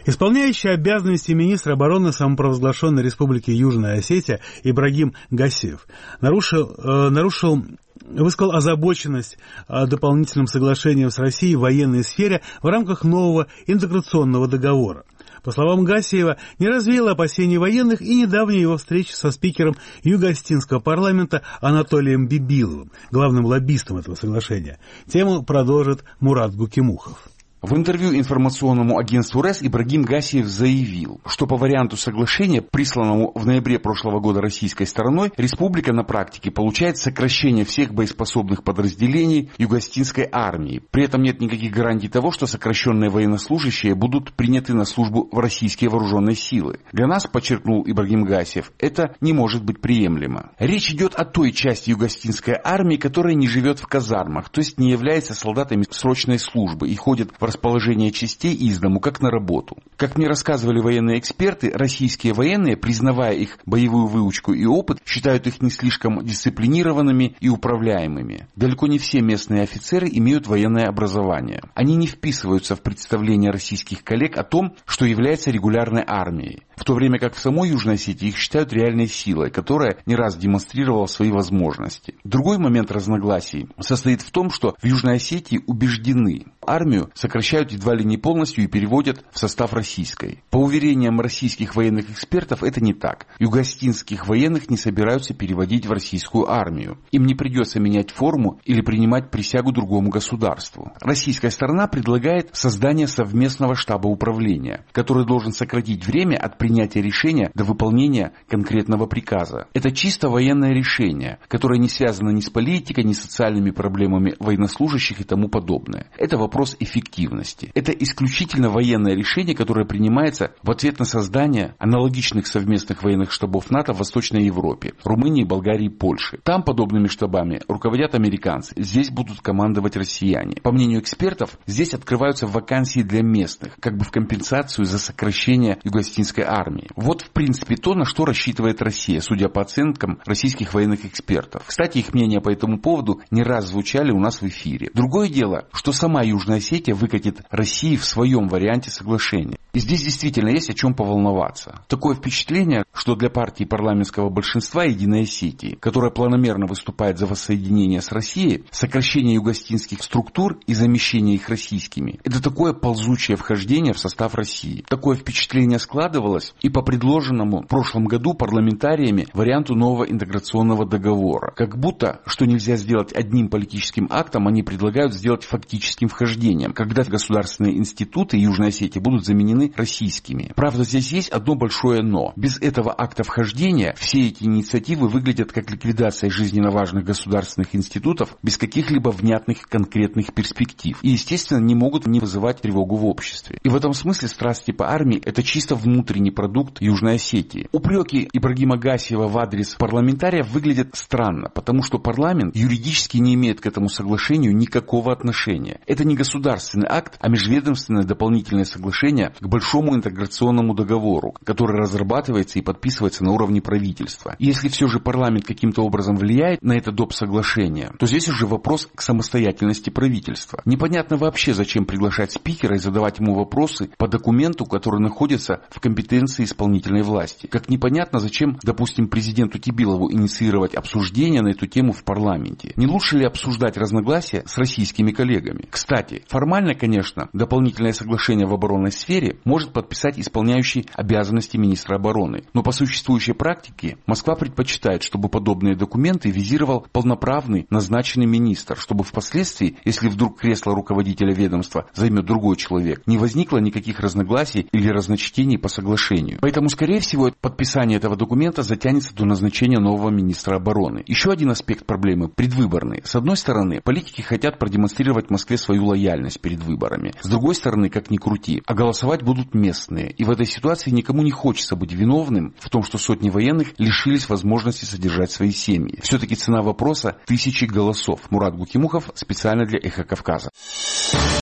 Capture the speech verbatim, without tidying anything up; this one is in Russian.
Исполняющий обязанности министра обороны самопровозглашенной Республики Южная Осетия Ибрагим Гасиев нарушил, э, нарушил высказал озабоченность дополнительным соглашением с Россией в военной сфере в рамках нового интеграционного договора. По словам Гасиева, не развеяло опасений военных и недавняя его встреча со спикером Юго-Осетинского парламента Анатолием Бибиловым, главным лоббистом этого соглашения. Тему продолжит Мурат Гукимухов. В интервью информационному агентству РЭС Ибрагим Гасиев заявил, что по варианту соглашения, присланному в ноябре прошлого года российской стороной, республика на практике получает сокращение всех боеспособных подразделений Юго-Осетинской армии. При этом нет никаких гарантий того, что сокращенные военнослужащие будут приняты на службу в российские вооруженные силы. Для нас, подчеркнул Ибрагим Гасиев, это не может быть приемлемо. Речь идет о той части Юго-Осетинской армии, которая не живет в казармах, то есть не является солдатами срочной службы и ходит в расположение частей из дому, как на работу. Как мне рассказывали военные эксперты, российские военные, признавая их боевую выучку и опыт, считают их не слишком дисциплинированными и управляемыми. Далеко не все местные офицеры имеют военное образование. Они не вписываются в представления российских коллег о том, что является регулярной армией. В то время как в самой Южной Осетии их считают реальной силой, которая не раз демонстрировала свои возможности. Другой момент разногласий состоит в том, что в Южной Осетии убеждены, армию сокращают едва ли не полностью и переводят в состав российской. По уверениям российских военных экспертов, это не так. Юго-осетинских военных не собираются переводить в российскую армию. Им не придется менять форму или принимать присягу другому государству. Российская сторона предлагает создание совместного штаба управления, который должен сократить время от принятия решения до выполнения конкретного приказа. Это чисто военное решение, которое не связано ни с политикой, ни с социальными проблемами военнослужащих и тому подобное. Это вопрос эффективности. Это исключительно военное решение, которое принимается в ответ на создание аналогичных совместных военных штабов НАТО в Восточной Европе, Румынии, Болгарии, Польши. Там подобными штабами руководят американцы, здесь будут командовать россияне. По мнению экспертов, здесь открываются вакансии для местных, как бы в компенсацию за сокращение Юго-Осетинской армии. Вот в принципе то, на что рассчитывает Россия, судя по оценкам российских военных экспертов. Кстати, их мнения по этому поводу не раз звучали у нас в эфире. Другое дело, что сама Южная Осетия выкатит России в своем варианте соглашения. И здесь действительно есть о чем поволноваться. Такое впечатление, что для партии парламентского большинства Единой Осетии, которая планомерно выступает за воссоединение с Россией, сокращение юго-осетинских структур и замещение их российскими, это такое ползучее вхождение в состав России. Такое впечатление складывалось и по предложенному в прошлом году парламентариями варианту нового интеграционного договора. Как будто, что нельзя сделать одним политическим актом, они предлагают сделать фактическим вхождением, когда государственные институты Южной Осетии будут заменены российскими. Правда, здесь есть одно большое «но». Без этого акта вхождения все эти инициативы выглядят как ликвидация жизненно важных государственных институтов без каких-либо внятных конкретных перспектив. И, естественно, не могут не вызывать тревогу в обществе. И в этом смысле страсти по армии – это чисто внутренний продукт Южной Осетии. Упреки Ибрагима Гасиева в адрес парламентариев выглядят странно, потому что парламент юридически не имеет к этому соглашению никакого отношения. Это не государственный акт, а межведомственное дополнительное соглашение к большому интеграционному договору, который разрабатывается и подписывается на уровне правительства. И если все же парламент каким-то образом влияет на это доп. Соглашение, то здесь уже вопрос к самостоятельности правительства. Непонятно вообще, зачем приглашать спикера и задавать ему вопросы по документу, который находится в компетенции исполнительной власти. Как непонятно, зачем, допустим, президенту Кибилову инициировать обсуждение на эту тему в парламенте. Не лучше ли обсуждать разногласия с российскими коллегами? Кстати, формально, конечно, дополнительное соглашение в оборонной сфере может подписать исполняющий обязанности министра обороны. Но по существующей практике Москва предпочитает, чтобы подобные документы визировал полноправный назначенный министр, чтобы впоследствии, если вдруг кресло руководителя ведомства займет другой человек, не возникло никаких разногласий или разночтений по соглашению. Поэтому, скорее всего, подписание этого документа затянется до назначения нового министра обороны. Еще один аспект проблемы – предвыборный. С одной стороны, политики хотят продемонстрировать Москве свою лояльность перед выборами. С другой стороны, как ни крути, а голосовать будут местные. И в этой ситуации никому не хочется быть виновным в том, что сотни военных лишились возможности содержать свои семьи. Все-таки цена вопроса – тысячи голосов. Мурат Гукимухов специально для Эхо Кавказа.